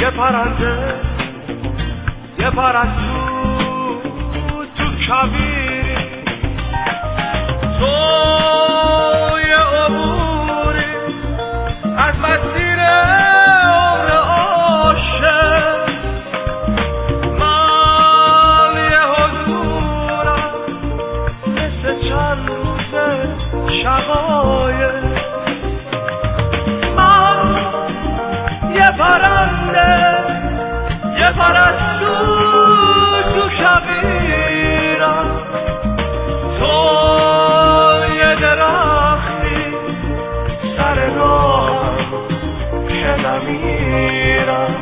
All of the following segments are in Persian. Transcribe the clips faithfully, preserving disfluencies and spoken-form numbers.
یه پرنده یه پرستو تو کویری، تو یه عبوری از مسیر عمر عاشق، من یه حضورم مثل چند روز شقایق، من یه پرنده یه پرستو تو کویرم، تو یه درختی سر راهم که نمیرم.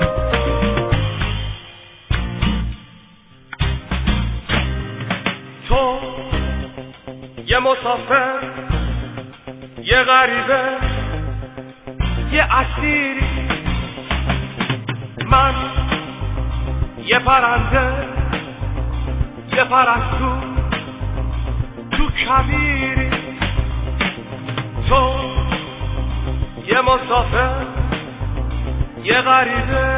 تو یه مسافر یه غریبه یه اسیری، من یه پرنده یه پرستو تو کویری، تو یه مسافر یه غریبه